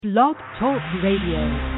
Blog Talk Radio.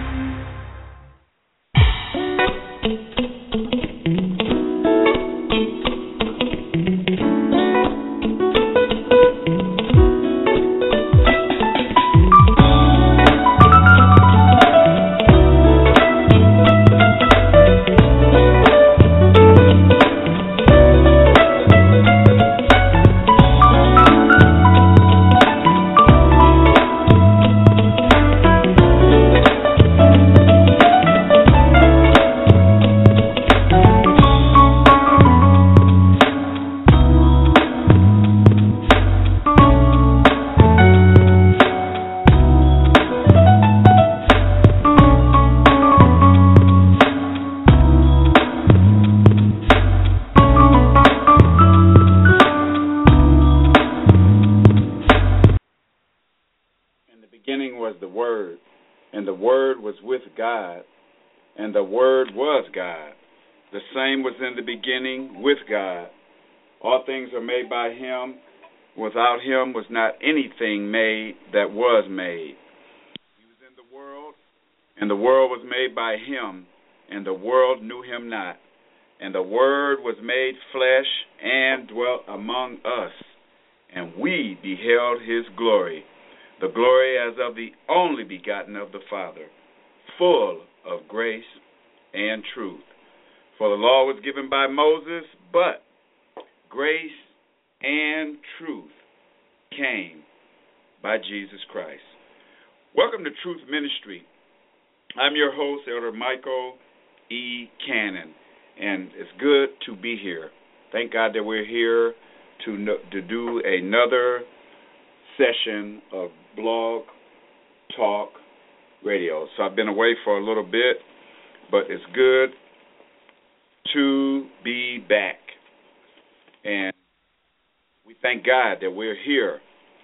In the beginning with God. All things are made by him. Without him was not anything made that was made. He was in the world, and the world was made by him, and the world knew him not. And the Word was made flesh and dwelt among us, and we beheld his glory, the glory as of the only begotten of the Father, full of grace and truth. For the law was given by Moses, but grace and truth came by Jesus Christ. Welcome to Truth Ministry. I'm your host, Elder Michael E. Cannon, and it's good to be here. Thank God that we're here to do another session of Blog Talk Radio. So I've been away for a little bit, but it's good to be back. And we thank God that we're here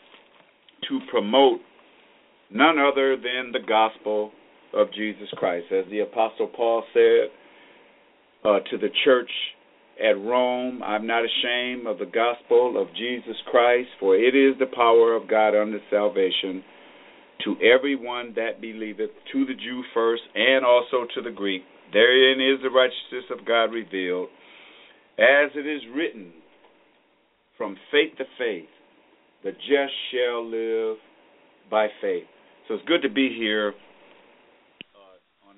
to promote none other than the gospel of Jesus Christ. As the Apostle Paul said to the church at Rome, I'm not ashamed of the gospel of Jesus Christ, for it is the power of God unto salvation to everyone that believeth, to the Jew first and also to the Greek. Therein is the righteousness of God revealed, as it is written, from faith to faith, the just shall live by faith. So it's good to be here on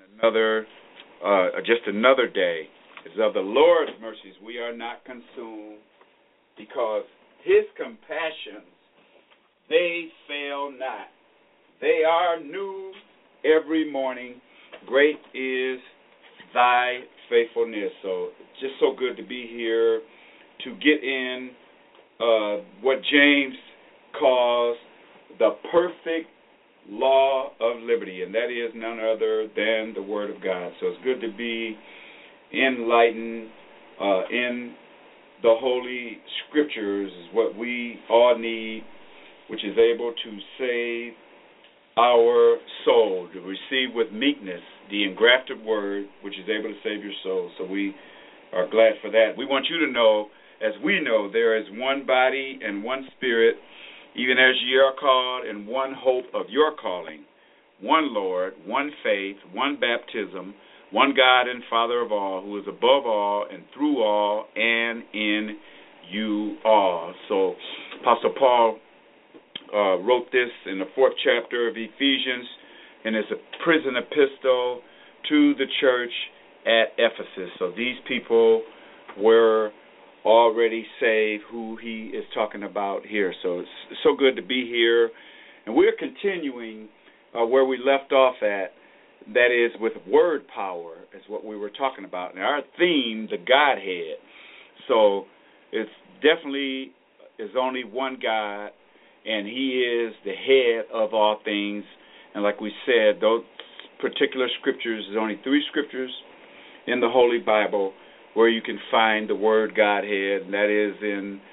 just another day. It's of the Lord's mercies we are not consumed, because his compassions, they fail not. They are new every morning. Great is thy faithfulness. So it's just so good to be here to get in what James calls the perfect law of liberty, and that is none other than the Word of God. So it's good to be enlightened in the Holy Scriptures, is what we all need, which is able to save our soul, to receive with meekness the engrafted word, which is able to save your soul. So we are glad for that. We want you to know, as we know, there is one body and one spirit, even as ye are called, and one hope of your calling, one Lord, one faith, one baptism, one God and Father of all, who is above all and through all and in you all. So Apostle Paul wrote this in the 4th chapter of Ephesians, and it's a prison epistle to the church at Ephesus. So these people were already saved, who he is talking about here. So it's so good to be here. And we're continuing where we left off at, that is with word power, is what we were talking about. And our theme, the Godhead. So it's definitely is only one God, and he is the head of all things. And like we said, those particular scriptures, there's only 3 scriptures in the Holy Bible where you can find the word Godhead, and that is in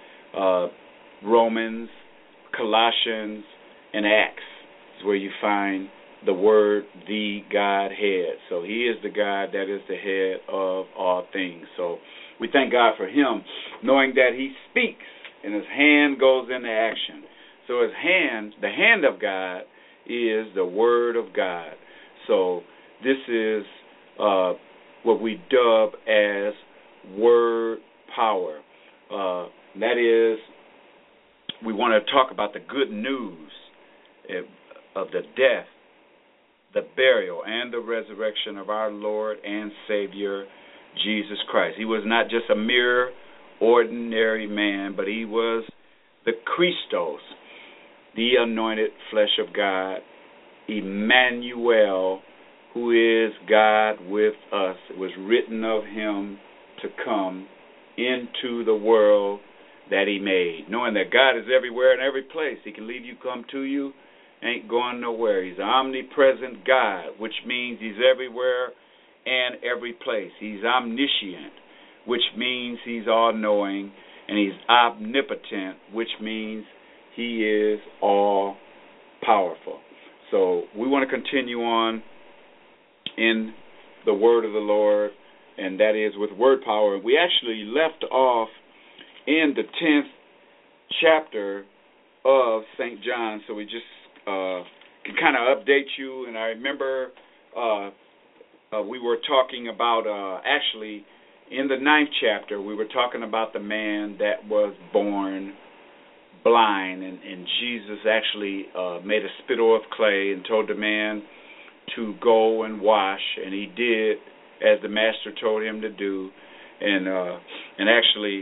Romans, Colossians, and Acts, is where you find the word, the Godhead. So he is the God that is the head of all things. So we thank God for him, knowing that he speaks and his hand goes into action. So his hand, the hand of God, is the Word of God. So this is what we dub as word power. That is, we want to talk about the good news of the death, the burial, and the resurrection of our Lord and Savior, Jesus Christ. He was not just a mere ordinary man, but he was the Christos, the anointed flesh of God, Emmanuel, who is God with us. It was written of him to come into the world that he made, knowing that God is everywhere and every place. He can leave you, come to you, ain't going nowhere. He's an omnipresent God, which means he's everywhere and every place. He's omniscient, which means he's all-knowing, and he's omnipotent, which means he is all-powerful. So we want to continue on in the word of the Lord, and that is with word power. We actually left off in the 10th chapter of St. John, so we just can kind of update you. And I remember we were talking about, actually, in the 9th chapter, we were talking about the man that was born blind, and Jesus actually made a spittle of clay and told the man to go and wash, and he did as the master told him to do, and actually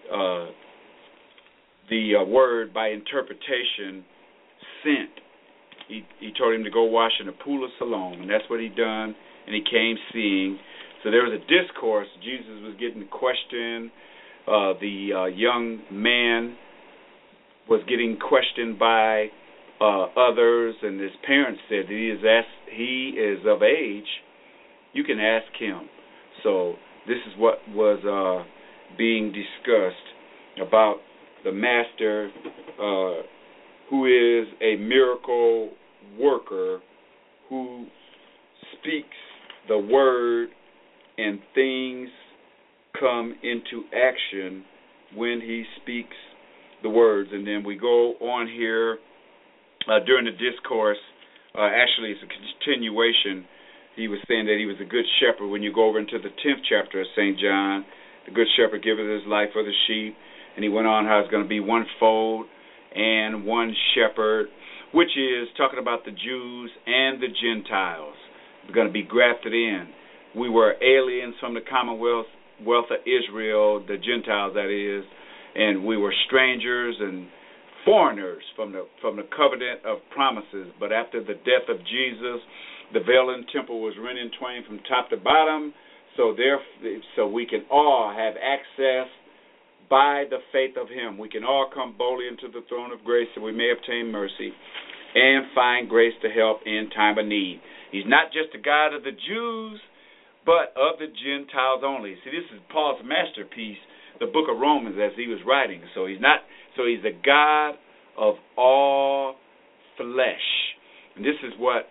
the word by interpretation sent. He told him to go wash in the pool of Siloam, and that's what he done, and he came seeing. So there was a discourse. Jesus was getting questioned. The young man was getting questioned by others, and his parents said he is of age. You can ask him. So this is what was being discussed about the master, who is a miracle worker, who speaks the word and things come into action when he speaks the words. And then we go on here during the discourse. Actually, it's a continuation. He was saying that he was a good shepherd. When you go over into the 10th chapter of St. John, the good shepherd giveth his life for the sheep. And he went on how it's going to be one fold and one shepherd, which is talking about the Jews and the Gentiles. We're going to be grafted in. We were aliens from the commonwealth of Israel, the Gentiles that is, and we were strangers and foreigners from the covenant of promises. But after the death of Jesus, the veil in the temple was rent in twain from top to bottom, so we can all have access by the faith of him. We can all come boldly into the throne of grace that we may obtain mercy and find grace to help in time of need. He's not just the God of the Jews, but of the Gentiles only. See, this is Paul's masterpiece, the book of Romans, as he was writing. So he's the God of all flesh. And this is what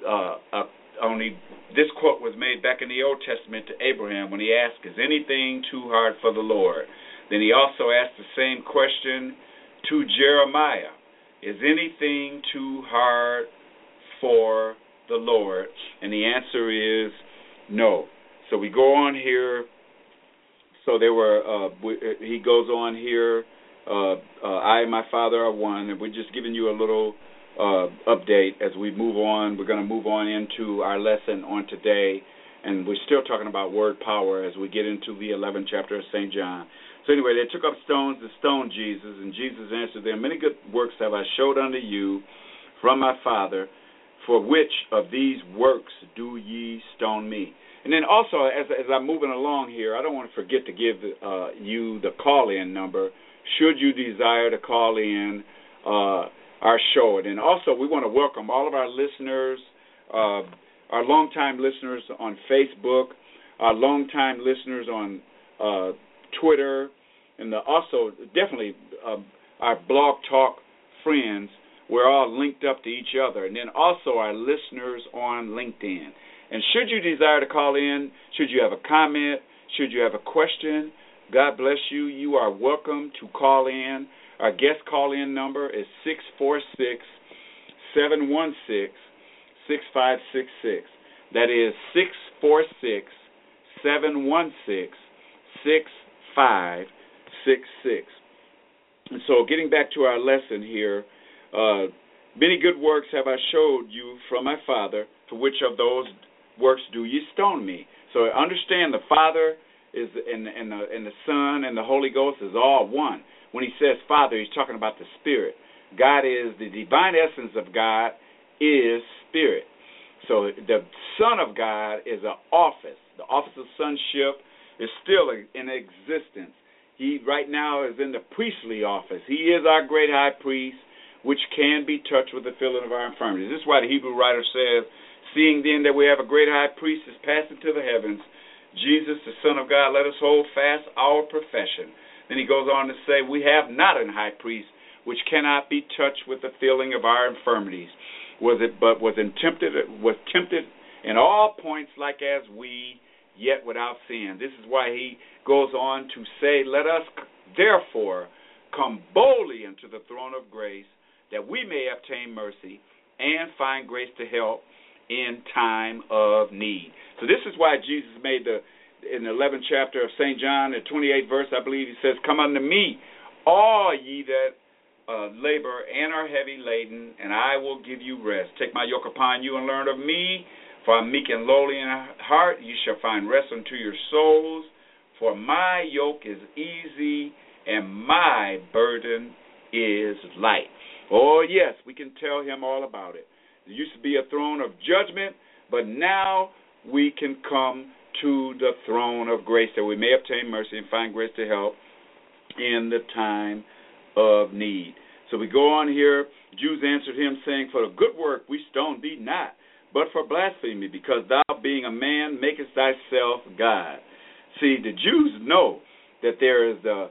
this quote was made back in the Old Testament to Abraham when he asked, is anything too hard for the Lord? Then he also asked the same question to Jeremiah. Is anything too hard for the Lord? And the answer is no. So we go on here. So he goes on here, I and my Father are one, and we're just giving you a little update as we move on. We're going to move on into our lesson on today, and we're still talking about word power as we get into the 11th chapter of St. John. So anyway, they took up stones to stone Jesus, and Jesus answered them, many good works have I showed unto you from my Father. For which of these works do ye stone me? And then also, as I'm moving along here, I don't want to forget to give you the call-in number, should you desire to call in our show. And then also, we want to welcome all of our listeners, our longtime listeners on Facebook, our longtime listeners on Twitter, and also definitely our Blog Talk friends. We're all linked up to each other. And then also our listeners on LinkedIn. And should you desire to call in, should you have a comment, should you have a question, God bless you. You are welcome to call in. Our guest call-in number is 646-716-6566. That is 646-716-6566. And so getting back to our lesson here, many good works have I showed you from my Father. For which of those works do ye stone me? So understand the Father is and the Son and the Holy Ghost is all one. When he says Father, he's talking about the Spirit. God is the divine essence of God is Spirit. So the Son of God is an office. The office of sonship is still in existence. He right now is in the priestly office. He is our great high priest, which can be touched with the feeling of our infirmities. This is why the Hebrew writer says, seeing then that we have a great high priest is passed into the heavens, Jesus, the Son of God, let us hold fast our profession. Then he goes on to say, we have not an high priest which cannot be touched with the feeling of our infirmities, was tempted in all points like as we, yet without sin. This is why he goes on to say, let us therefore come boldly into the throne of grace, that we may obtain mercy and find grace to help in time of need. So this is why Jesus made in the 11th chapter of St. John, the 28th verse, I believe, he says, come unto me, all ye that labor and are heavy laden, and I will give you rest. Take my yoke upon you and learn of me, for I'm meek and lowly in heart. You shall find rest unto your souls, for my yoke is easy and my burden is light. Oh, yes, we can tell him all about it. There used to be a throne of judgment, but now we can come to the throne of grace that we may obtain mercy and find grace to help in the time of need. So we go on here. Jews answered him, saying, for the good work we stone thee not, but for blasphemy, because thou, being a man, makest thyself God. See, the Jews know that there is the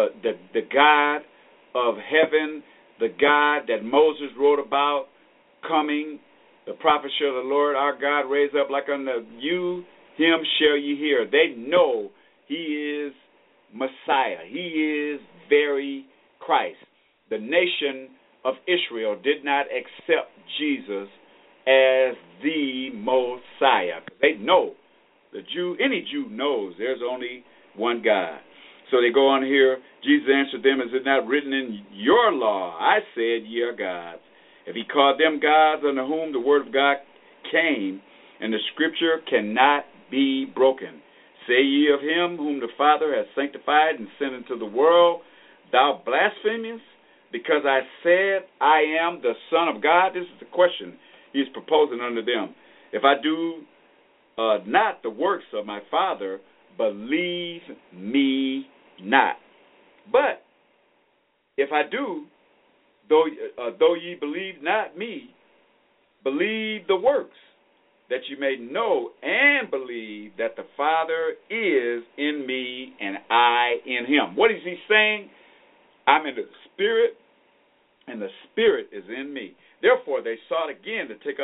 God of heaven, the God that Moses wrote about coming. The prophet shall the Lord our God raise up like unto you, him shall ye hear. They know he is Messiah. He is very Christ. The nation of Israel did not accept Jesus as the Messiah. They know, any Jew knows there's only one God. So they go on here, Jesus answered them, is it not written in your law, I said ye are gods? If he called them gods unto whom the word of God came, and the scripture cannot be broken. Say ye of him whom the Father has sanctified and sent into the world, thou blasphemest, because I said I am the Son of God? This is the question he's proposing unto them. If I do not the works of my Father, believe me not. But if I do, though ye believe not me, believe the works, that you may know and believe that the Father is in me and I in him. What is he saying? I'm in the Spirit, and the Spirit is in me. Therefore, they sought again to take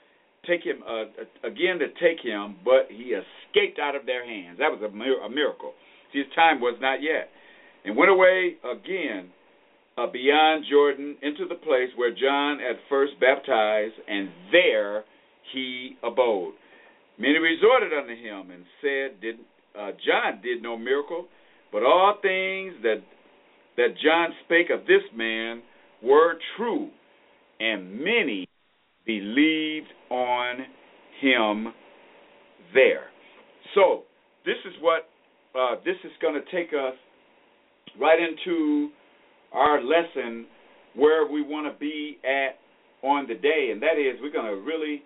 him, but he escaped out of their hands. That was a miracle. See, his time was not yet. And went away again beyond Jordan into the place where John at first baptized, and there he abode. Many resorted unto him and said, John did no miracle, but all things that John spake of this man were true, and many believed on him there. So this is what this is going to take us right into our lesson where we want to be at on the day, and that is we're going to really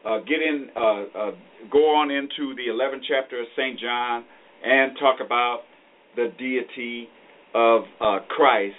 go on into the 11th chapter of St. John and talk about the deity of Christ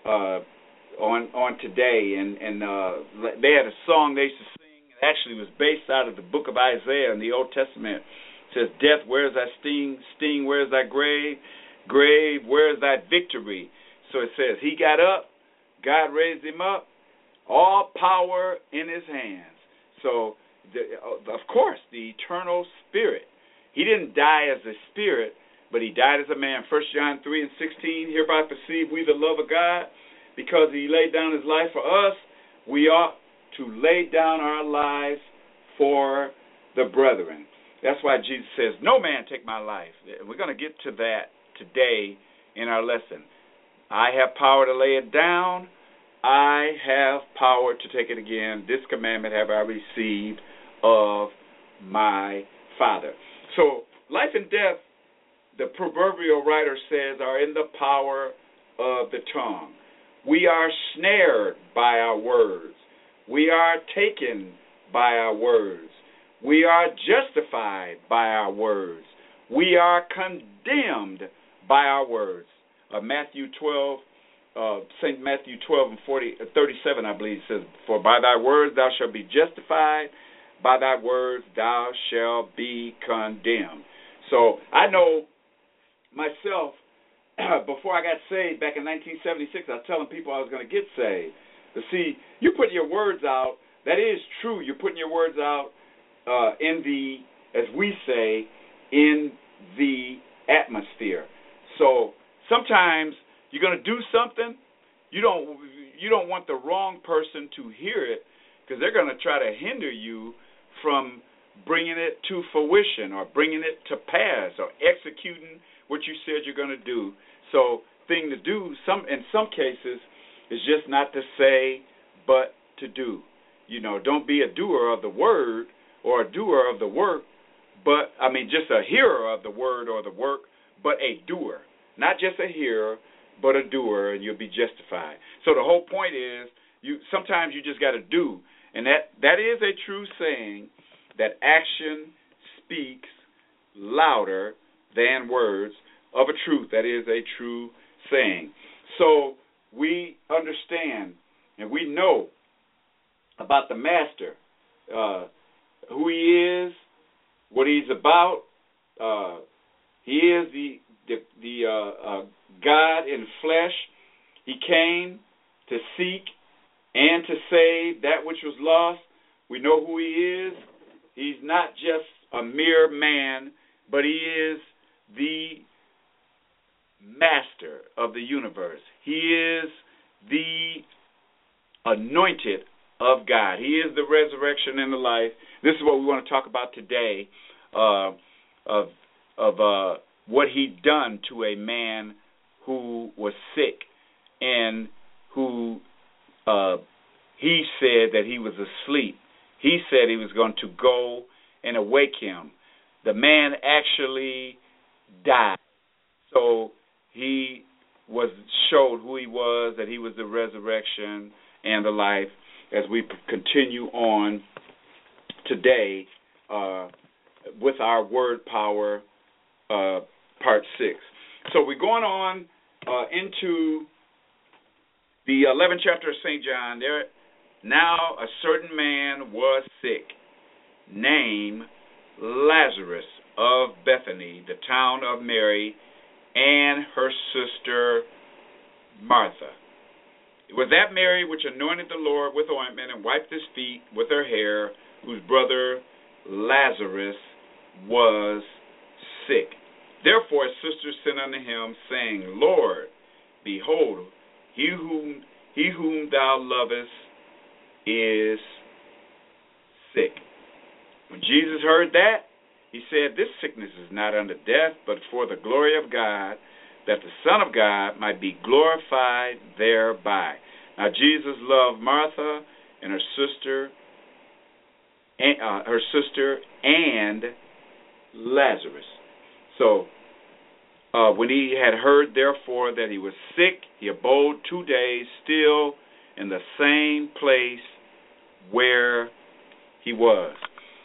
on today. And they had a song they used to sing. It actually was based out of the book of Isaiah in the Old Testament. It says, death, where is thy sting? Sting, where is thy grave? Grave, where is thy victory? So it says, he got up, God raised him up, all power in his hands. So, of course, the eternal spirit. He didn't die as a spirit, but he died as a man. 1 John 3:16, hereby perceive we the love of God, because he laid down his life for us. We ought to lay down our lives for the brethren. That's why Jesus says, no man take my life. We're going to get to that today in our lesson. I have power to lay it down. I have power to take it again. This commandment have I received of my Father. So life and death, the proverbial writer says, are in the power of the tongue. We are snared by our words. We are taken by our words. We are justified by our words. We are condemned by our words. St. Matthew 12 and 37, I believe, says, for by thy words thou shalt be justified, by thy words thou shalt be condemned. So I know myself, before I got saved back in 1976, I was telling people I was going to get saved. But see, you put your words out, that is true. You're putting your words out in the, as we say, in the atmosphere. So sometimes you're going to do something, you don't want the wrong person to hear it, because they're going to try to hinder you from bringing it to fruition or bringing it to pass or executing what you said you're going to do. So thing to do in some cases is just not to say but to do. Don't be a doer of the word or a doer of the work, just a hearer of the word or the work, but a doer. Not just a hearer, but a doer, and you'll be justified. So the whole point is, sometimes you just got to do. And that is a true saying, that action speaks louder than words of a truth. That is a true saying. So we understand and we know about the Master, who he is, what he's about. He is the God in flesh. He came to seek and to save that which was lost. We know who he is. He's not just a mere man, but he is the master of the universe. He is the anointed of God. He is the resurrection and the life. This is what we want to talk about today, of what he done to a man who was sick and who he said that he was asleep. He said he was going to go and awake him. The man actually died. So he showed who he was, that he was the resurrection and the life, as we continue on today with our word power, part 6. So we're going on into the 11th chapter of St. John. Now a certain man was sick, named Lazarus of Bethany, the town of Mary, and her sister Martha. It was that Mary which anointed the Lord with ointment and wiped his feet with her hair, whose brother Lazarus was sick. Therefore his sisters sent unto him, saying, Lord, behold, he whom thou lovest is sick. When Jesus heard that, he said, this sickness is not unto death, but for the glory of God, that the Son of God might be glorified thereby. Now Jesus loved Martha and her sister and Lazarus. So when he had heard, therefore, that he was sick, he abode 2 days still in the same place where he was.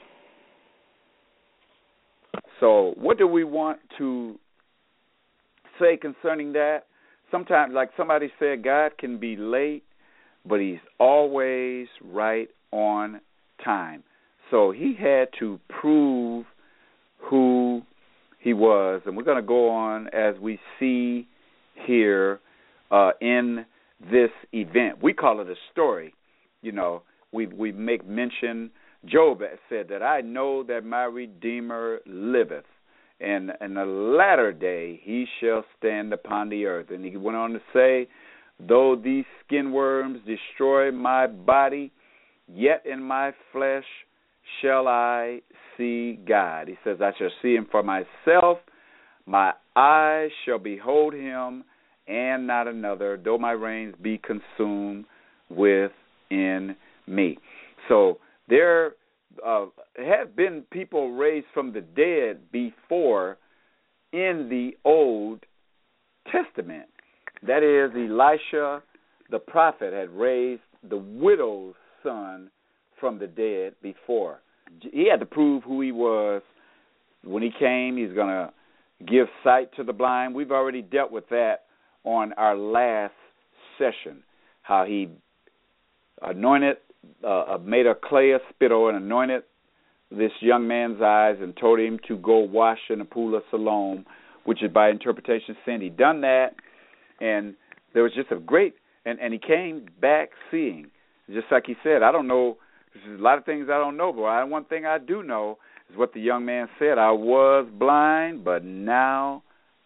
So what do we want to say concerning that? Sometimes, like somebody said, God can be late, but he's always right on time. So he had to prove who he was. And we're going to go on as we see here in this event. We call it a story. We make mention. Job said that I know that my Redeemer liveth, and in the latter day he shall stand upon the earth. And he went on to say, though these skin worms destroy my body, yet in my flesh shall I see God. He says, I shall see him for myself. My eyes shall behold him and not another, though my reins be consumed within me. So there have been people raised from the dead before in the Old Testament. That is, Elisha, the prophet, had raised the widow's son from the dead before. He had to prove who he was. When he came, he's going to give sight to the blind. We've already dealt with that on our last session, how he anointed, made a clay of spittle and anointed this young man's eyes and told him to go wash in the pool of Siloam, which is by interpretation sin. He done that, and there was just a great, and he came back seeing. Just like he said, I don't know, there's a lot of things I don't know, but one thing I do know is what the young man said. I was blind, but now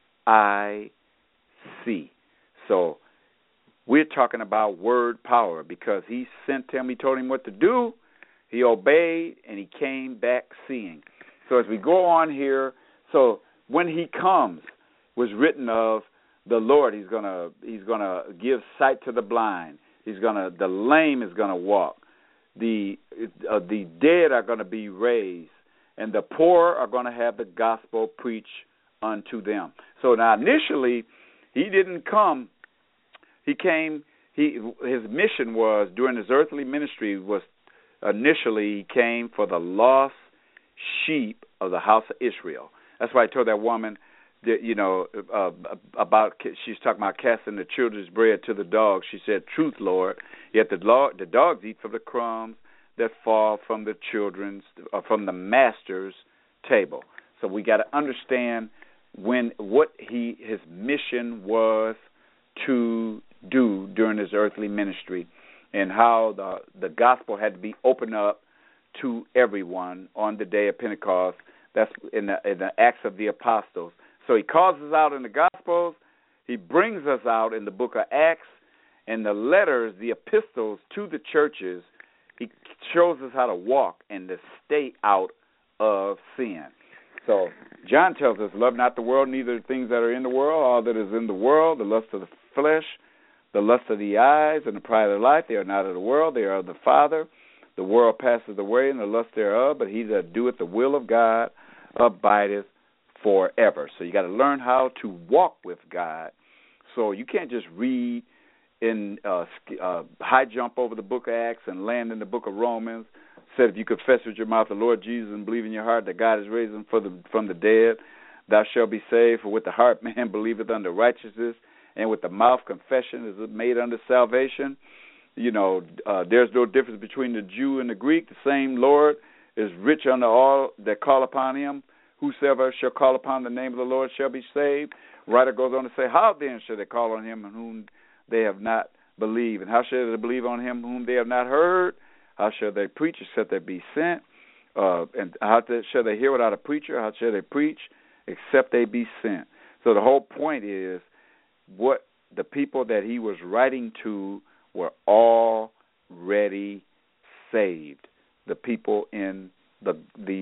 I see. So we're talking about word power because he sent him, he told him what to do, he obeyed, and he came back seeing. So as we go on here, so when he comes, was written of the Lord, he's gonna give sight to the blind. The lame is gonna walk. The dead are gonna be raised, and the poor are gonna have the gospel preached unto them. So now initially, he didn't come. He came. His mission was during his earthly ministry was initially he came for the lost sheep of the house of Israel. That's why I told that woman that, about, she's talking about casting the children's bread to the dogs. She said, "Truth, Lord, yet the dogs eat from the crumbs that fall from the children's, from the master's table." So we got to understand what his mission was to do during his earthly ministry, and how the gospel had to be opened up to everyone on the day of Pentecost. That's in the Acts of the Apostles. So he calls us out in the Gospels. He brings us out in the book of Acts, and the letters, the epistles to the churches. He shows us how to walk and to stay out of sin. So John tells us, love not the world, neither the things that are in the world. All that is in the world, the lust of the flesh, the lust of the eyes, and the pride of life, they are not of the world, they are of the Father. The world passeth away, and the lust thereof, but he that doeth the will of God abideth forever. So you got to learn how to walk with God. So you can't just read in high jump over the book of Acts and land in the book of Romans. Said if you confess with your mouth the Lord Jesus and believe in your heart that God is raised him from the dead, thou shalt be saved. For with the heart man believeth unto righteousness, and with the mouth confession is made unto salvation. There's no difference between the Jew and the Greek. The same Lord is rich unto all that call upon him. Whosoever shall call upon the name of the Lord shall be saved. Writer goes on to say, how then shall they call on him in whom they have not believed? And how shall they believe on him whom they have not heard? How shall they preach except they be sent? And how shall they hear without a preacher? How shall they preach except they be sent? So the whole point is what the people that he was writing to were already saved. The people in the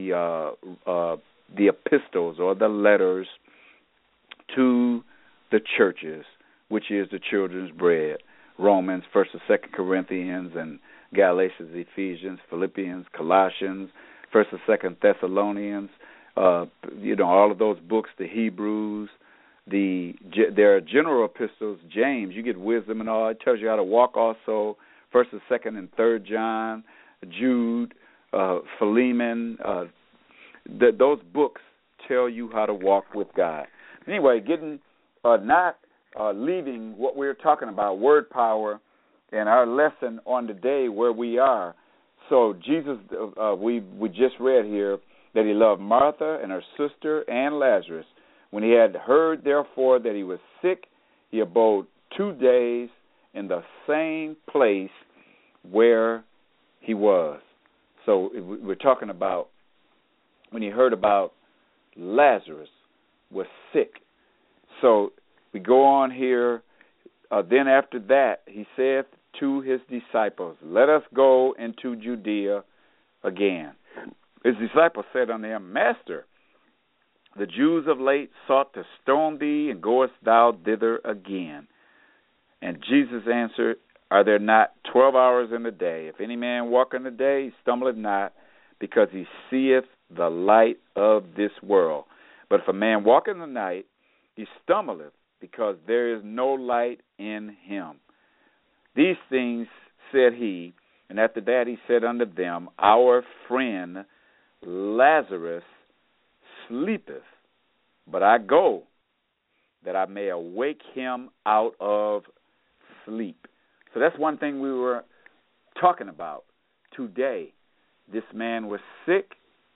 epistles or the letters to the churches, which is the children's bread. Romans, 1st and 2nd Corinthians, and Galatians, Ephesians, Philippians, Colossians, 1st and 2nd Thessalonians, all of those books, the Hebrews, there are general epistles, James, you get wisdom and all. It tells you how to walk also, 1st and 2nd and 3rd John, Jude, Philemon. Those books tell you how to walk with God. Anyway, not leaving what we're talking about, word power, and our lesson on the day where we are. So Jesus, we just read here that he loved Martha and her sister and Lazarus. When he had heard, therefore, that he was sick, he abode 2 days in the same place where he was. So we're talking about when he heard about Lazarus was sick. So we go on here. Then after that, he saith to his disciples, let us go into Judea again. His disciples said unto him, Master, the Jews of late sought to stone thee, and goest thou thither again? And Jesus answered, Are there not 12 hours in the day? If any man walk in the day, he stumbleth not, because he seeth the light of this world. But if a man walk in the night, he stumbleth, because there is no light in him. These things said he, and after that he said unto them, Our friend Lazarus sleepeth, but I go that I may awake him out of sleep. So that's one thing we were talking about today. This man was sick.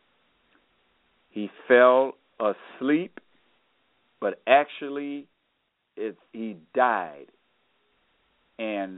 He fell asleep, but actually he died. And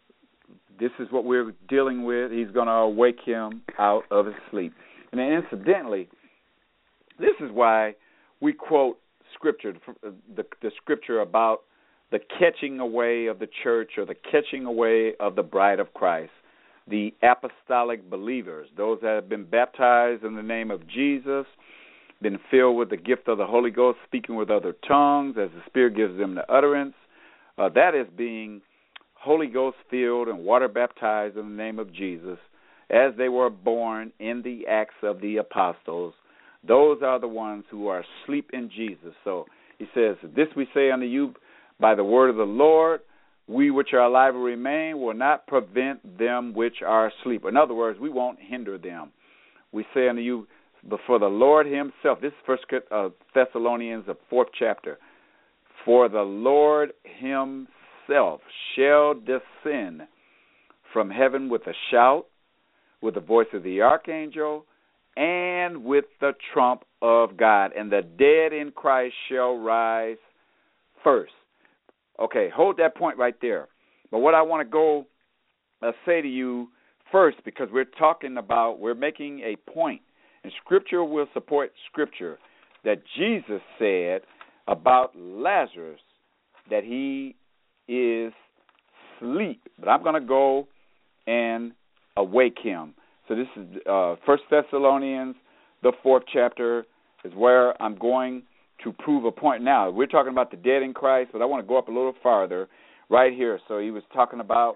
this is what we're dealing with. He's going to awake him out of his sleep. And then incidentally, this is why we quote Scripture, the Scripture about the catching away of the church, or the catching away of the bride of Christ, the apostolic believers, those that have been baptized in the name of Jesus, been filled with the gift of the Holy Ghost, speaking with other tongues as the Spirit gives them the utterance. That is being Holy Ghost filled and water baptized in the name of Jesus, as they were born in the Acts of the Apostles. Those are the ones who are asleep in Jesus. So he says, This we say unto you by the word of the Lord, we which are alive and remain will not prevent them which are asleep. In other words, we won't hinder them. We say unto you, before the Lord himself, this is 1 Thessalonians, the 4th chapter, for the Lord himself shall descend from heaven with a shout, with the voice of the archangel, and with the trump of God, and the dead in Christ shall rise first. Okay, hold that point right there. But what I want to go say to you first, because we're making a point, and Scripture will support Scripture, that Jesus said about Lazarus that he is asleep. But I'm going to go and awake him. So this is 1 Thessalonians, the 4th chapter, is where I'm going to prove a point. Now, we're talking about the dead in Christ, but I want to go up a little farther right here. So he was talking about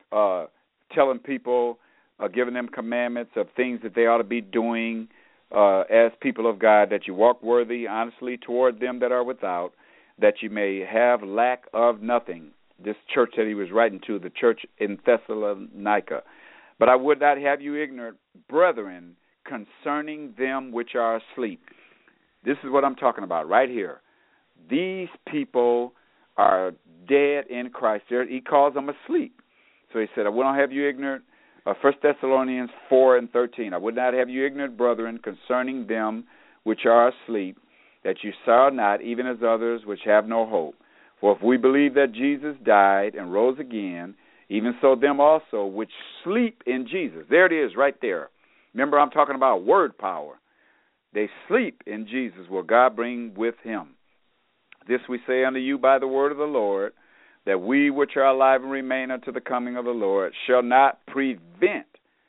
telling people, giving them commandments of things that they ought to be doing as people of God, that you walk worthy, honestly toward them that are without, that you may have lack of nothing. This church that he was writing to, the church in Thessalonica. But I would not have you ignorant, brethren, concerning them which are asleep. This is what I'm talking about right here. These people are dead in Christ. He calls them asleep. So he said, I will not have you ignorant. 1 Thessalonians 4:13. I would not have you ignorant, brethren, concerning them which are asleep, that you sorrow not, even as others which have no hope. For if we believe that Jesus died and rose again, even so them also which sleep in Jesus. There it is right there. Remember, I'm talking about word power. They sleep in Jesus, will God bring with him. This we say unto you by the word of the Lord, that we which are alive and remain unto the coming of the Lord shall not prevent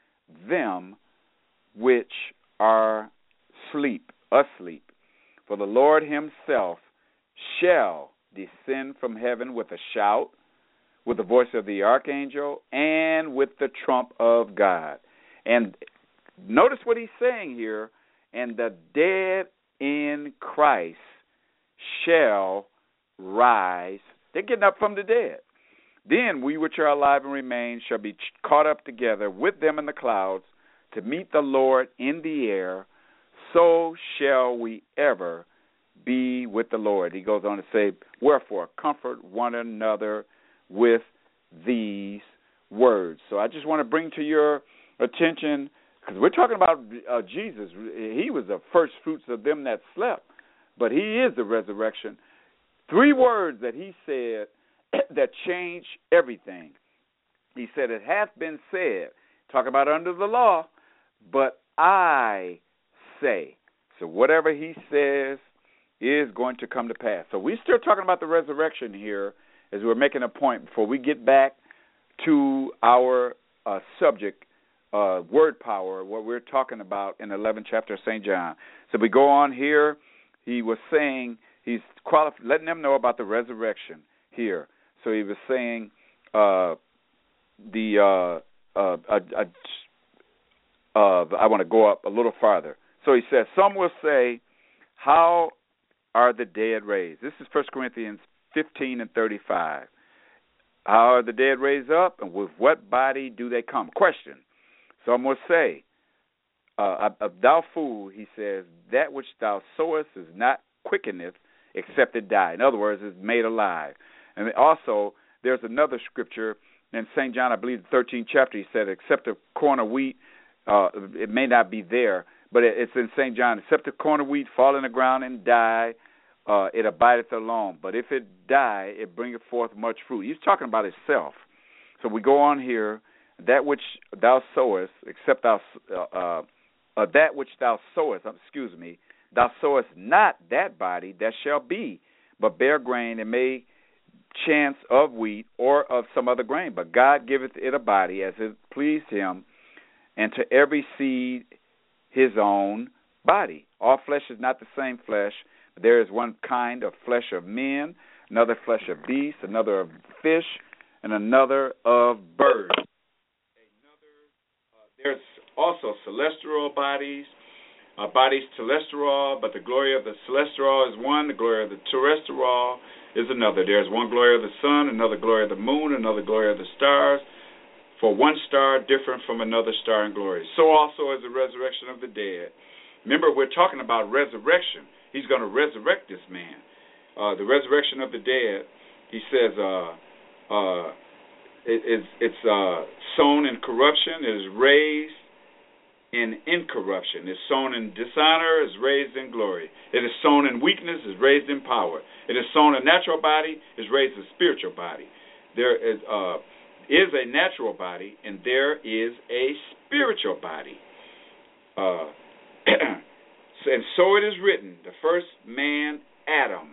them which are asleep. For the Lord himself shall descend from heaven with a shout, with the voice of the archangel, and with the trump of God. And notice what he's saying here, and the dead in Christ shall rise. They're getting up from the dead. Then we which are alive and remain shall be caught up together with them in the clouds to meet the Lord in the air. So shall we ever be with the Lord. He goes on to say, wherefore, comfort one another with these words. So I just want to bring to your attention, because we're talking about Jesus. He was the first fruits of them that slept, but he is the resurrection. 3 words that he said that changed everything. He said, it hath been said, talk about under the law, but I say. So whatever he says is going to come to pass. So we're still talking about the resurrection here as we're making a point before we get back to our subject, word power, what we're talking about in the 11th chapter of St. John. So we go on here. He was saying, he's letting them know about the resurrection here. So he was saying I want to go up a little farther. So he says, some will say, how are the dead raised? This is 1 Corinthians 15 and 35. How are the dead raised up, and with what body do they come? Question. Some will say, thou fool, he says, that which thou sowest is not quickeneth, except it die. In other words, it's made alive. And also, there's another scripture in St. John, I believe, the 13th chapter. He said, except a corn of wheat, it may not be there, but it's in St. John. Except a corn of wheat fall in the ground and die, it abideth alone. But if it die, it bringeth forth much fruit. He's talking about himself. So we go on here. That which thou sowest, except that which thou sowest, thou sowest not that body that shall be, but bear grain, and may chance of wheat or of some other grain. But God giveth it a body as it pleased him, and to every seed his own body. All flesh is not the same flesh. There is one kind of flesh of men, another flesh of beasts, another of fish, and another of birds. There's also celestial bodies, bodies terrestrial, but the glory of the celestial is one, the glory of the terrestrial is another. There's one glory of the sun, another glory of the moon, another glory of the stars, for one star different from another star in glory. So also is the resurrection of the dead. Remember, we're talking about resurrection. He's going to resurrect this man. The resurrection of the dead, he says, it's sown in corruption, it is raised in incorruption. It's sown in dishonor, is raised in glory. It is sown in weakness, is raised in power. It is sown a natural body, is raised a spiritual body. There is a natural body, and there is a spiritual body. And so it is written, the first man, Adam,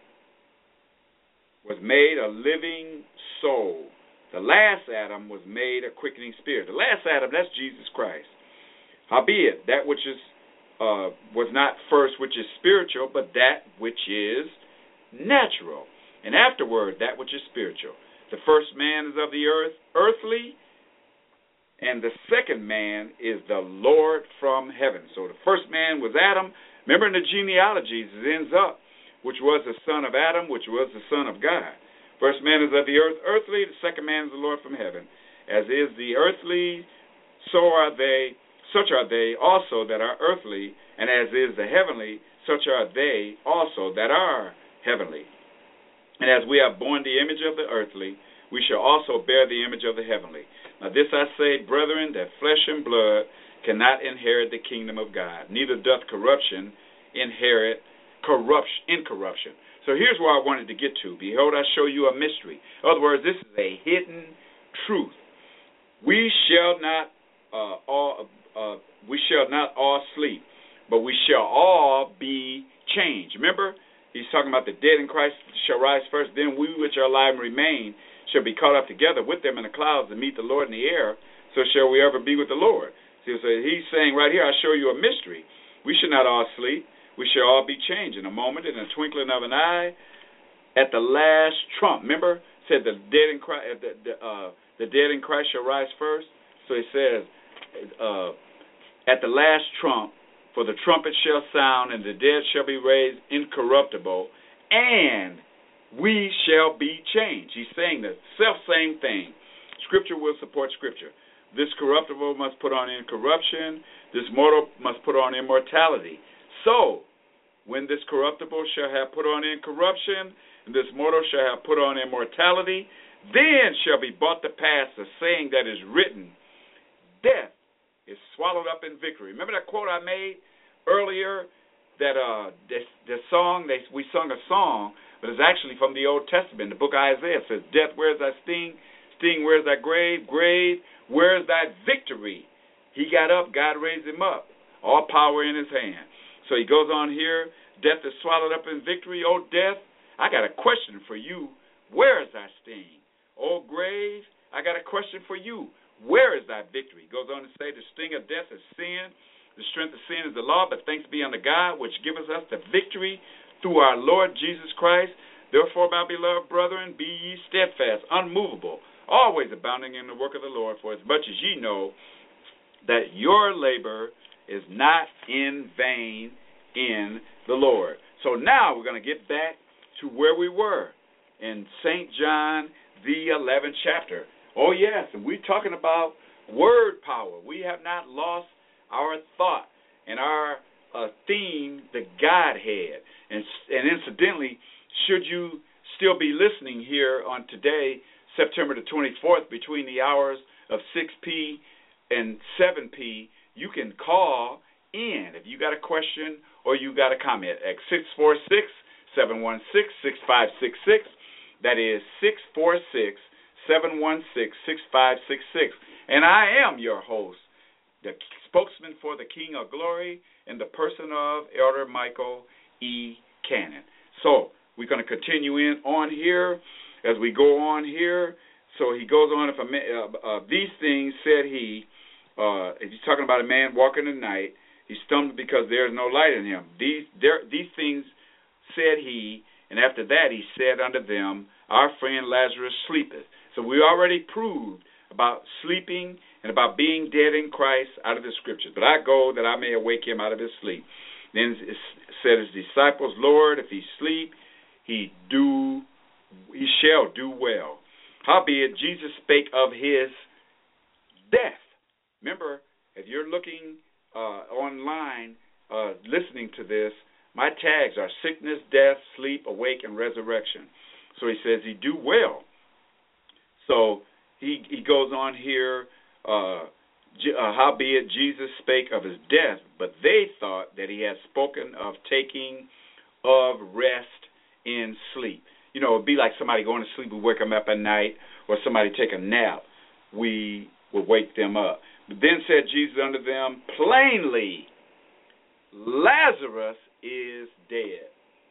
was made a living soul. The last Adam was made a quickening spirit. The last Adam, that's Jesus Christ. Howbeit, that which is was not first which is spiritual, but that which is natural. And afterward, that which is spiritual. The first man is of the earth, earthly, and the second man is the Lord from heaven. So the first man was Adam. Remember in the genealogies, it ends up, which was the son of Adam, which was the son of God. First man is of the earth, earthly. The second man is the Lord from heaven. As is the earthly, such are they also that are earthly, and as is the heavenly, such are they also that are heavenly. And as we have borne the image of the earthly, we shall also bear the image of the heavenly. Now this I say, brethren, that flesh and blood cannot inherit the kingdom of God, neither doth corruption inherit incorruption. So here's where I wanted to get to. Behold, I show you a mystery. In other words, this is a hidden truth. We shall not all sleep, but we shall all be changed. Remember, he's talking about the dead in Christ shall rise first, then we which are alive and remain shall be caught up together with them in the clouds to meet the Lord in the air, so shall we ever be with the Lord. So he's saying right here, I show you a mystery. We should not all sleep. We shall all be changed in a moment, in a twinkling of an eye, at the last trump. Remember, it said the dead in Christ, the dead in Christ shall rise first. So he says, at the last trump, for the trumpet shall sound, and the dead shall be raised incorruptible, and we shall be changed. He's saying the self-same thing. Scripture will support Scripture. This corruptible must put on incorruption. This mortal must put on immortality. So, when this corruptible shall have put on incorruption, and this mortal shall have put on immortality, then shall be brought to pass the saying that is written, death is swallowed up in victory. Remember that quote I made earlier, that this song, we sung a song, but it's actually from the Old Testament. The book of Isaiah says, death, where's thy sting? Sting, where's thy grave? Grave, where's thy victory? He got up, God raised him up. All power in his hand. So he goes on here, death is swallowed up in victory. Oh, death, I got a question for you. Where is thy sting? Oh, grave, I got a question for you. Where is thy victory? He goes on to say, the sting of death is sin. The strength of sin is the law, but thanks be unto God, which giveth us the victory through our Lord Jesus Christ. Therefore, my beloved brethren, be ye steadfast, unmovable, always abounding in the work of the Lord, for as much as ye know that your labor is not in vain in the Lord. So now we're going to get back to where we were in St. John, the 11th chapter. Oh, yes, and we're talking about word power. We have not lost our thought and our theme, the Godhead. And incidentally, should you still be listening here on today, September the 24th, between the hours of 6 p. and 7 p., you can call in if you got a question or you got a comment at 646-716-6566. That is 646-716-6566. And I am your host, the spokesman for the King of Glory, in the person of Elder Michael E. Cannon. So we're going to continue on here as we go on here. So he goes on, these things said he, if he's talking about a man walking in the night, he stumbled because there is no light in him. These things said he, and after that he said unto them, our friend Lazarus sleepeth. So we already proved about sleeping and about being dead in Christ out of the Scriptures. But I go that I may awake him out of his sleep. Then it said his disciples, Lord, if he sleep, he shall do well. Howbeit Jesus spake of his death. Remember, if you're looking online, listening to this, my tags are sickness, death, sleep, awake, and resurrection. So he says he do well. So he goes on here, howbeit Jesus spake of his death, but they thought that he had spoken of taking of rest in sleep. You know, it'd be like somebody going to sleep, we wake them up at night, or somebody take a nap, we would wake them up. But then said Jesus unto them, plainly, Lazarus is dead.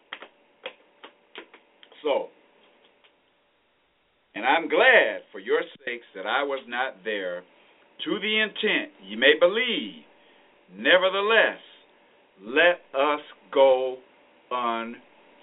So, and I'm glad for your sakes that I was not there, to the intent ye may believe. Nevertheless, let us go unto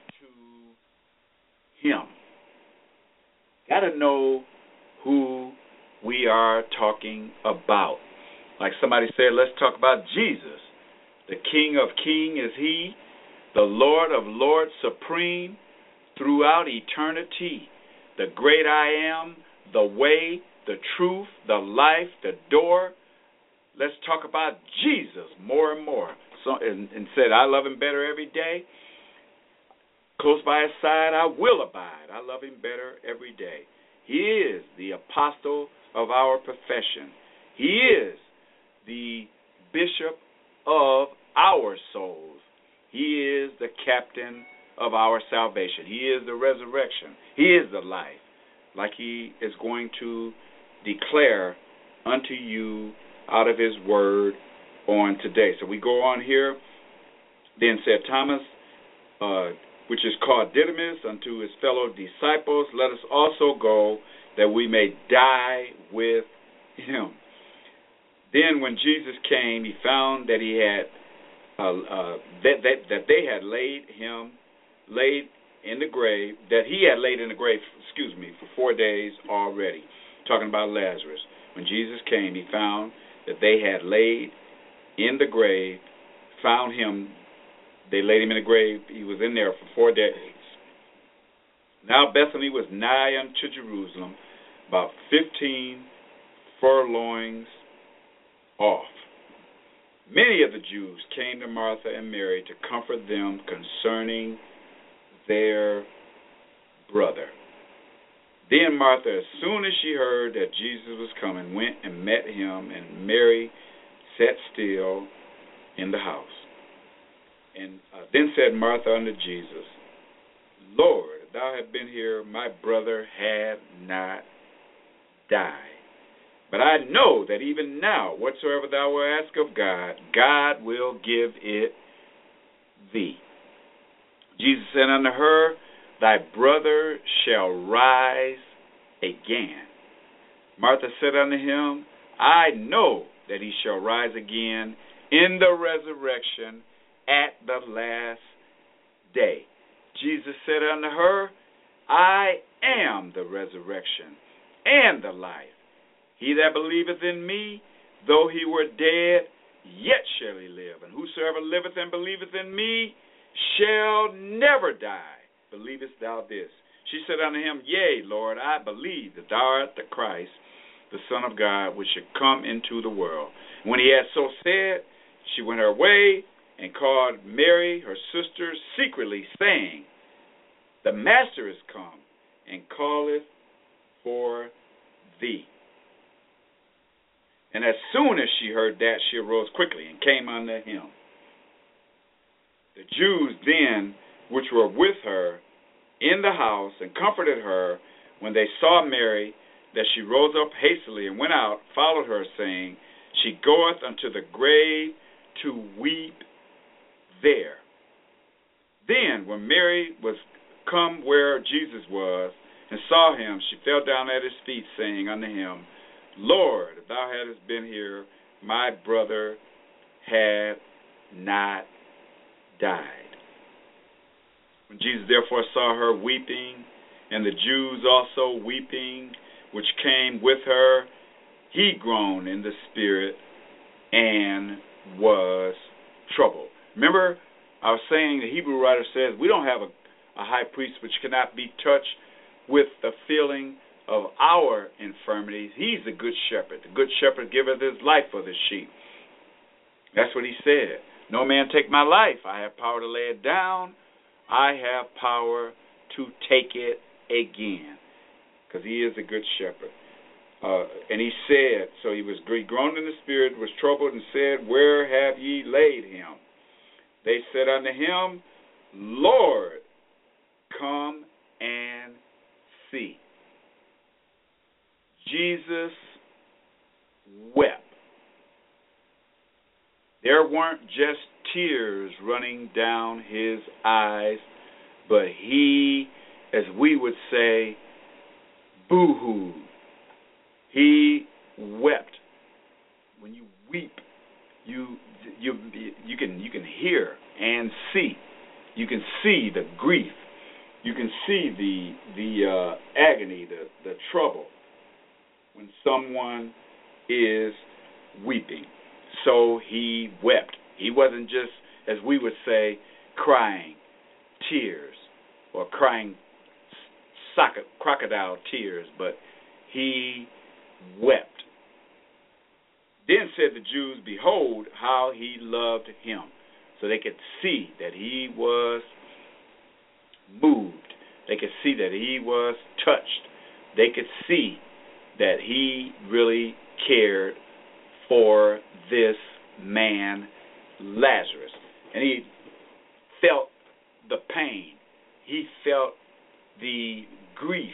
him. Got to know who we are talking about. Like somebody said, let's talk about Jesus. The King of Kings is he, the Lord of Lords supreme throughout eternity. The great I am, the way, the truth, the life, the door. Let's talk about Jesus more and more. So, and said, I love him better every day. Close by his side, I will abide. I love him better every day. He is the apostle of our profession. He is the bishop of our souls. He is the captain of our salvation. He is the resurrection. He is the life, like he is going to declare unto you out of his word on today. So we go on here. Then said Thomas, which is called Didymus, unto his fellow disciples, let us also go that we may die with him. Then when Jesus came, he found that he had that they had laid in the grave for 4 days already. Talking about Lazarus. When Jesus came, he found that they had laid in the grave, found him. They laid him in the grave. He was in there for 4 days. Now Bethany was nigh unto Jerusalem, about 15 furlongs off. Many of the Jews came to Martha and Mary to comfort them concerning their brother. Then Martha, as soon as she heard that Jesus was coming, went and met him, and Mary sat still in the house. And then said Martha unto Jesus, Lord, if thou had been here, my brother had not died. But I know that even now, whatsoever thou wilt ask of God, God will give it thee. Jesus said unto her, thy brother shall rise again. Martha said unto him, I know that he shall rise again in the resurrection at the last day. Jesus said unto her, I am the resurrection and the life. He that believeth in me, though he were dead, yet shall he live. And whosoever liveth and believeth in me shall never die. Believest thou this? She said unto him, Yea, Lord, I believe that thou art the Christ, the Son of God, which should come into the world. When he had so said, she went her way and called Mary, her sister, secretly, saying, The Master is come, and calleth for thee. And as soon as she heard that, she arose quickly and came unto him. The Jews then, which were with her in the house, and comforted her, when they saw Mary, that she rose up hastily and went out, followed her, saying, She goeth unto the grave to weep there. Then, when Mary was come where Jesus was, and saw him, she fell down at his feet, saying unto him, Lord, if thou hadst been here, my brother had not died. When Jesus therefore saw her weeping, and the Jews also weeping, which came with her, he groaned in the spirit and was troubled. Remember, I was saying, the Hebrew writer says, we don't have a high priest which cannot be touched with the feeling of our infirmities. He's the good shepherd. The good shepherd giveth his life for the sheep. That's what he said. No man take my life. I have power to lay it down. I have power to take it again. Because he is a good shepherd. And he said, so he groaned in the spirit, was troubled, and said, Where have ye laid him? They said unto him, Lord, come and see. Jesus wept. There weren't just tears running down his eyes, but he, as we would say, boo-hooed. He wept. When you weep, you can hear and see. You can see the grief. You can see the agony, the trouble when someone is weeping. So he wept. He wasn't just, as we would say, crying tears or crying crocodile tears, but he wept. Then said the Jews, Behold how he loved him. So they could see that he was moved. They could see that he was touched. They could see that he really cared for this man, Lazarus. And he felt the pain. He felt the grief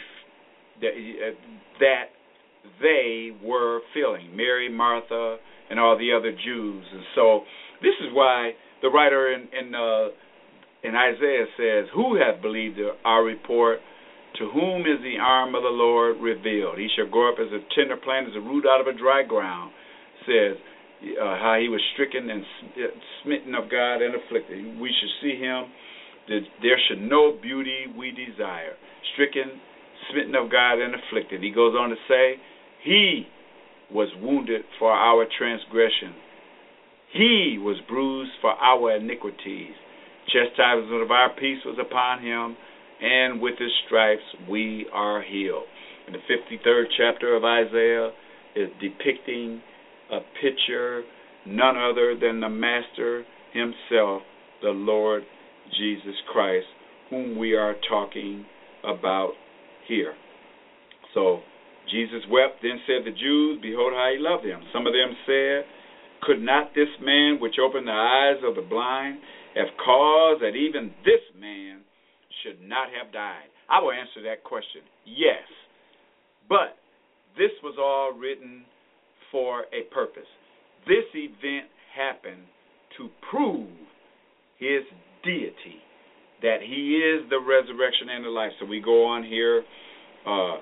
that they were feeling, Mary, Martha, and all the other Jews. And so this is why the writer in Isaiah says, Who hath believed our report? To whom is the arm of the Lord revealed? He shall grow up as a tender plant, as a root out of a dry ground. Says how he was stricken and smitten of God and afflicted. We should see him. There should no beauty we desire. Stricken, smitten of God and afflicted. He goes on to say, He was wounded for our transgression. He was bruised for our iniquities. Chastisement of our peace was upon him, and with his stripes we are healed. And the 53rd chapter of Isaiah is depicting a picture, none other than the Master himself, the Lord Jesus Christ, whom we are talking about here. So Jesus wept, then said the Jews, Behold how he loved him. Some of them said, Could not this man which opened the eyes of the blind have caused that even this man should not have died? I will answer that question, yes. But this was all written for a purpose. This event happened to prove his deity, that he is the resurrection and the life. So we go on here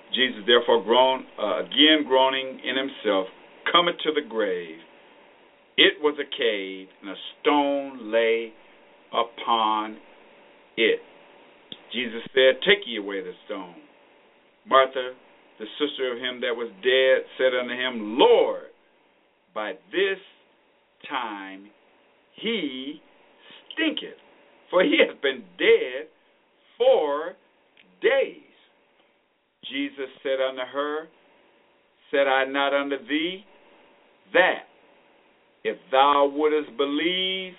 Jesus, therefore, again groaning in himself, cometh to the grave. It was a cave, and a stone lay upon it. Jesus said, Take ye away the stone. Martha, the sister of him that was dead, said unto him, Lord, by this time he stinketh, for he hath been dead 4 days. Jesus said unto her, Said I not unto thee that if thou wouldest believe,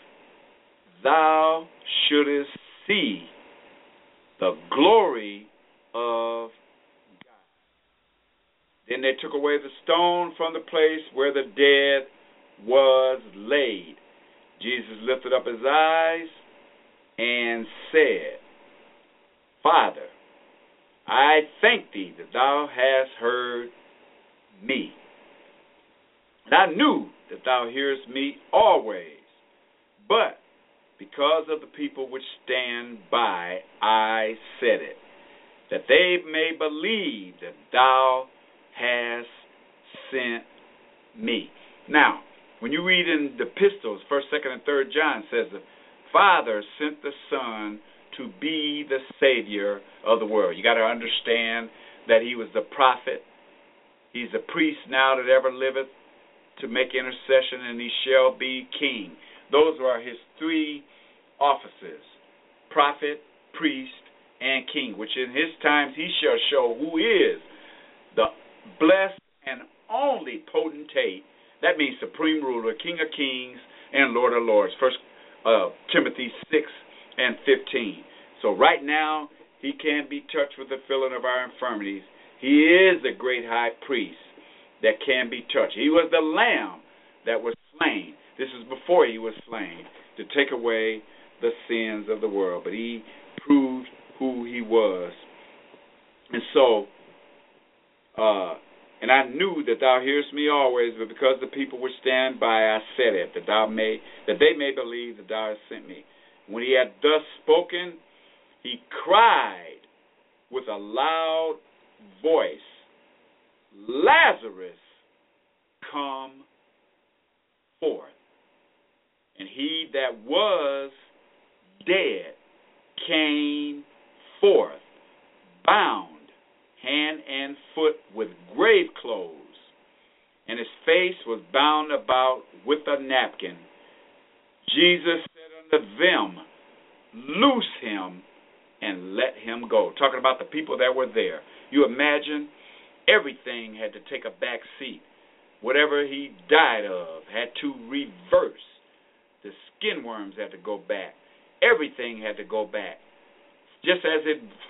thou shouldest see the glory of God. Then they took away the stone from the place where the dead was laid. Jesus lifted up his eyes and said, Father, I thank thee that thou hast heard me. And I knew that thou hearest me always, but because of the people which stand by, I said it, that they may believe that thou hast sent me. Now, when you read in the epistles, 1st, 2nd, and 3rd John says the Father sent the Son to be the Savior of the world. You got to understand that he was the prophet. He's the priest now that ever liveth to make intercession, and he shall be king. Those are his 3 offices, prophet, priest, and king, which in his times he shall show who is the blessed and only potentate. That means supreme ruler, King of kings, and Lord of lords. 1 Timothy 6 and 15. So right now, he can be touched with the feeling of our infirmities. He is the great high priest that can be touched. He was the lamb that was slain. This is before he was slain, to take away the sins of the world. But he proved who he was. And so, and I knew that thou hearest me always, but because the people which stand by, I said it, that they may believe that thou hast sent me. When he had thus spoken, he cried with a loud voice, Lazarus, come forth. And he that was dead came forth, bound hand and foot with grave clothes, and his face was bound about with a napkin. Jesus said unto them, Loose him and let him go. Talking about the people that were there. You imagine everything had to take a back seat. Whatever he died of had to reverse. The skin worms had to go back. Everything had to go back. Just as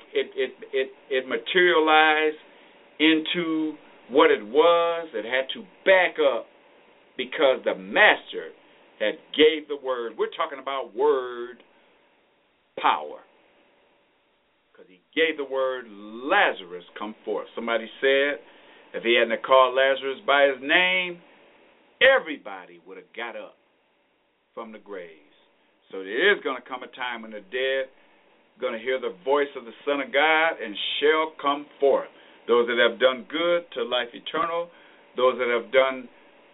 it materialized into what it was, it had to back up because the master had gave the word. We're talking about word power. Because he gave the word, Lazarus, come forth. Somebody said if he hadn't called Lazarus by his name, everybody would have got up from the graves. So there is going to come a time when the dead are going to hear the voice of the Son of God and shall come forth. Those that have done good to life eternal, those that have done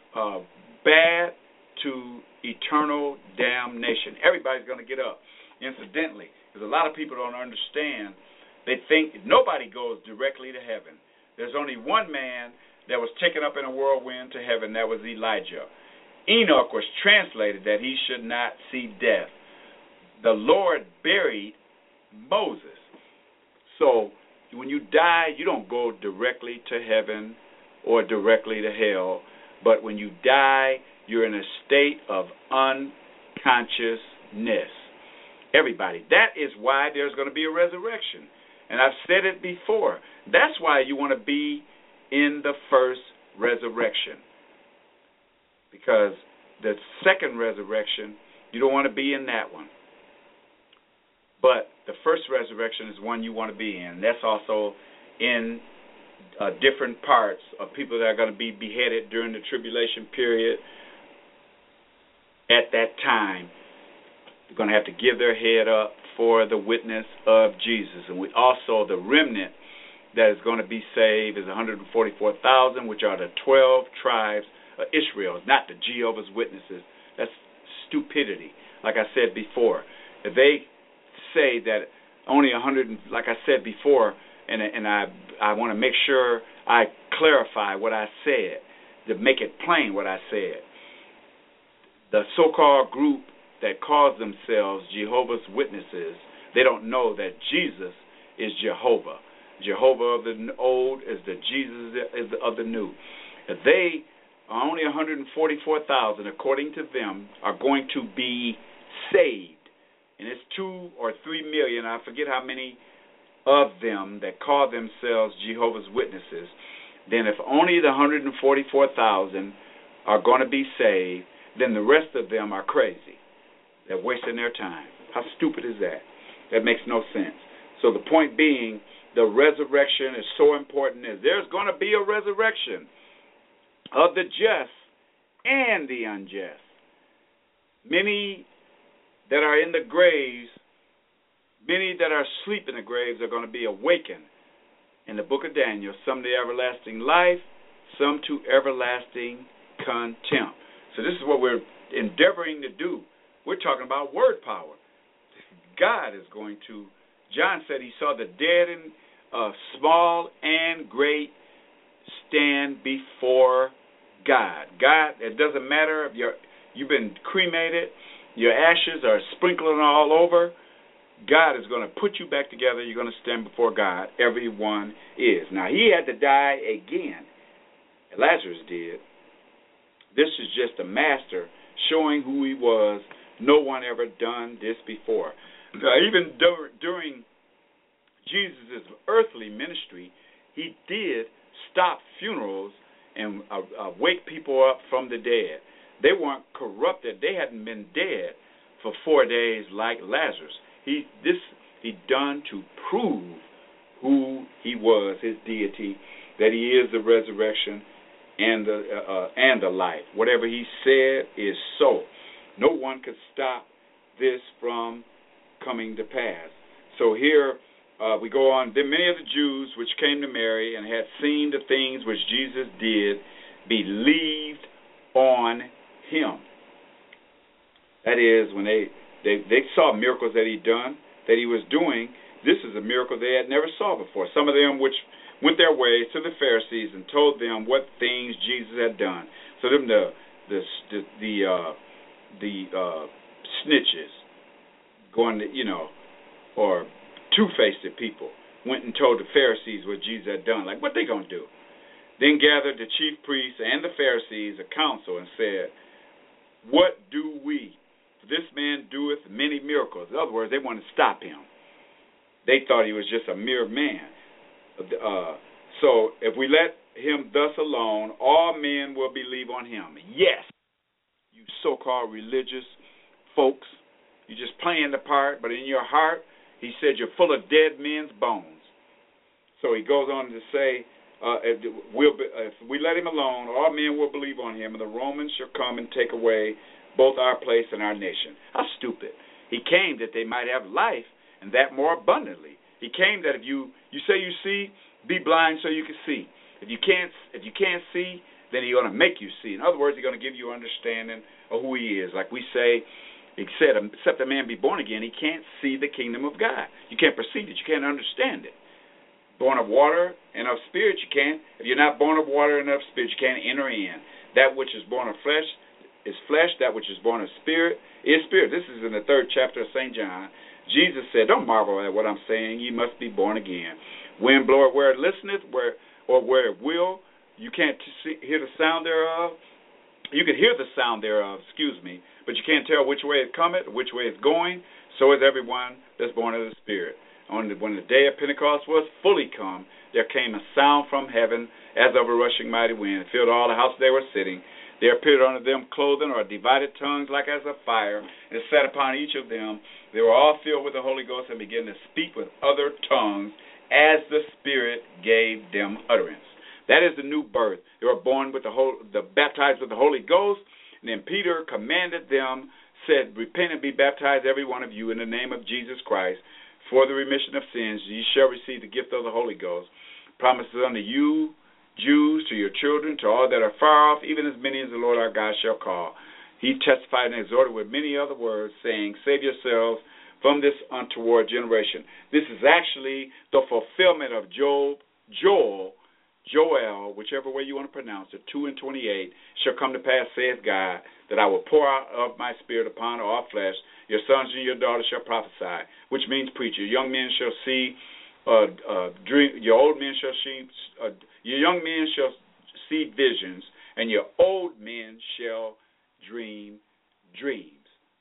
bad to eternal damnation. Everybody's going to get up. Incidentally, because a lot of people don't understand, they think nobody goes directly to heaven. There's only one man that was taken up in a whirlwind to heaven, that was Elijah. Enoch was translated that he should not see death. The Lord buried Moses. So when you die, you don't go directly to heaven or directly to hell, but when you die, you're in a state of unconsciousness. Everybody. That is why there's going to be a resurrection. And I've said it before. That's why you want to be in the first resurrection. Because the second resurrection, you don't want to be in that one. But the first resurrection is one you want to be in. That's also in different parts of people that are going to be beheaded during the tribulation period. At that time, they're going to have to give their head up for the witness of Jesus. And we also, the remnant that is going to be saved is 144,000, which are the 12 tribes of Israel, not the Jehovah's Witnesses. That's stupidity. Like I said before, if they say that only 100, like I said before, and I want to make sure I clarify what I said, to make it plain what I said. The so-called group that calls themselves Jehovah's Witnesses, they don't know that Jesus is Jehovah. Jehovah of the old is the Jesus of the new. If they are only 144,000, according to them, are going to be saved, and it's 2 or 3 million, I forget how many of them that call themselves Jehovah's Witnesses, then if only the 144,000 are going to be saved, then the rest of them are crazy. They're wasting their time. How stupid is that? That makes no sense. So the point being, the resurrection is so important. There's going to be a resurrection of the just and the unjust. Many that are in the graves, many that are asleep in the graves are going to be awakened in the book of Daniel, some to everlasting life, some to everlasting contempt. So this is what we're endeavoring to do. We're talking about word power. God is going to, John said he saw the dead and small and great stand before God. God, it doesn't matter if you've been cremated, your ashes are sprinkling all over, God is going to put you back together. You're going to stand before God. Everyone is. Now, he had to die again. Lazarus did. This is just a master showing who he was. No one ever done this before. Even during Jesus' earthly ministry, he did stop funerals and wake people up from the dead. They weren't corrupted. They hadn't been dead for 4 days like Lazarus. He done to prove who he was, his deity, that he is the resurrection and the life. Whatever he said is so. No one could stop this from coming to pass. So here we go on. Then many of the Jews which came to Mary and had seen the things which Jesus did believed on him. That is, when they saw miracles that he'd done, that he was doing. This is a miracle they had never saw before. Some of them which went their ways to the Pharisees and told them what things Jesus had done. So them the snitches, going to, or two-faced people, went and told the Pharisees what Jesus had done. Like, what they gonna do? Then gathered the chief priests and the Pharisees a council and said, "What do we? This man doeth many miracles." In other words, they wanted to stop him. They thought he was just a mere man. So if we let him thus alone, all men will believe on him. Yes, you so-called religious folks, you're just playing the part, but in your heart, he said you're full of dead men's bones. So he goes on to say, if we let him alone, all men will believe on him, and the Romans shall come and take away both our place and our nation. How stupid. He came that they might have life, and that more abundantly. He came that if you say you see, be blind so you can see. If you can't see, then he's going to make you see. In other words, he's going to give you understanding of who he is. Like we say, he said, except a man be born again, he can't see the kingdom of God. You can't perceive it. You can't understand it. Born of water and of spirit, you can't. If you're not born of water and of spirit, you can't enter in. That which is born of flesh is flesh. That which is born of spirit is spirit. This is in the 3rd chapter of St. John. Jesus said, don't marvel at what I'm saying. You must be born again. Wind bloweth where it listeneth, where it will. You can't hear the sound thereof. You can hear the sound thereof, but you can't tell which way it cometh, which way it's going. So is everyone that's born of the Spirit. When the day of Pentecost was fully come, there came a sound from heaven as of a rushing mighty wind. It filled all the house they were sitting. There appeared unto them clothing or divided tongues like as of fire, and it sat upon each of them. They were all filled with the Holy Ghost and began to speak with other tongues as the Spirit gave them utterance. That is the new birth. They were born with baptized with the Holy Ghost. And then Peter commanded them, said, repent and be baptized, every one of you, in the name of Jesus Christ, for the remission of sins. Ye shall receive the gift of the Holy Ghost. Promises unto you, Jews, to your children, to all that are far off, even as many as the Lord our God shall call. He testified and exhorted with many other words, saying, Save yourselves from this untoward generation. This is actually the fulfillment of Joel, whichever way you want to pronounce it, 2:28, shall come to pass, saith God, that I will pour out of my spirit upon all flesh. Your sons and your daughters shall prophesy, which means preach. Your young men shall see dream. Your old men shall see. Your young men shall see visions, and your old men shall dream dreams.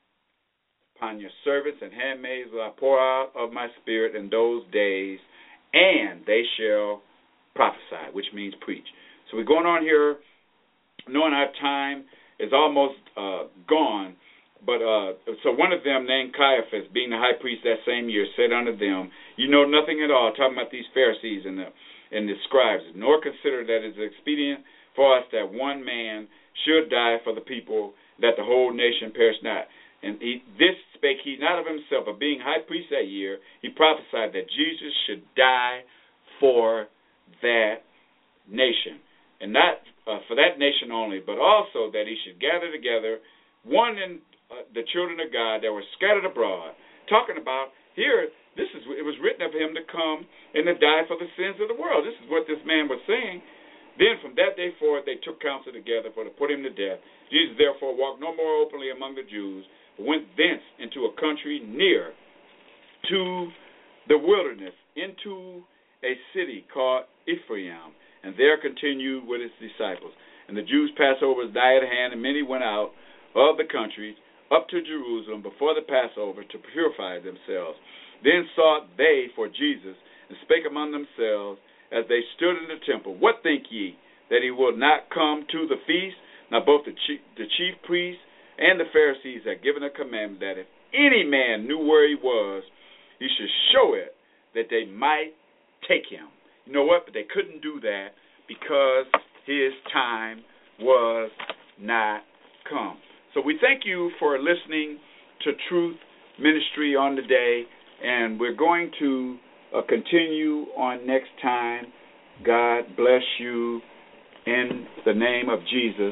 Upon your servants and handmaids will I pour out of my spirit in those days, and they shall prophesy, which means preach. So we're going on here, knowing our time is almost gone. But so one of them, named Caiaphas, being the high priest that same year, said unto them, You know nothing at all, talking about these Pharisees and the scribes, nor consider that it is expedient for us that one man should die for the people, that the whole nation perish not. And this spake he not of himself, but being high priest that year, he prophesied that Jesus should die for that nation. And not for that nation only, but also that he should gather together one in the children of God that were scattered abroad. Talking about here, it was written of him to come and to die for the sins of the world. This is what this man was saying. Then from that day forth they took counsel together for to put him to death. Jesus therefore walked no more openly among the Jews, but went thence into a country near to the wilderness, into a city called Ephraim, and there continued with his disciples. And the Jews' Passover was nigh at hand, and many went out of the country up to Jerusalem before the Passover to purify themselves. Then sought they for Jesus, and spake among themselves as they stood in the temple, What think ye, that he will not come to the feast? Now both the chief priests and the Pharisees had given a commandment that if any man knew where he was, he should show it, that they might take him. You know what? But they couldn't do that because his time was not come. So we thank you for listening to Truth Ministry on the day, and we're going to continue on next time. God bless you. In the name of Jesus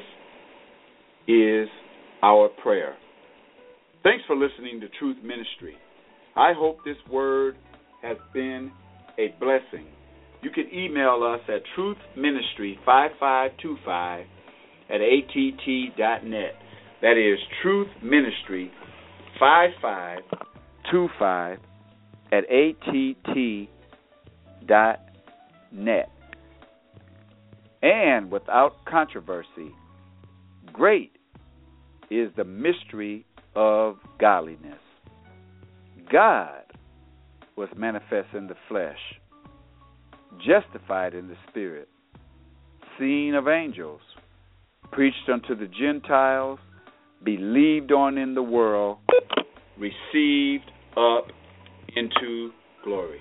is our prayer. Thanks for listening to Truth Ministry. I hope this word has been a blessing. You can email us at truthministry5525@att.net. That is truthministry5525@att.net. And without controversy, great is the mystery of godliness. God was manifest in the flesh, justified in the spirit, seen of angels, preached unto the Gentiles, believed on in the world, received up into glory.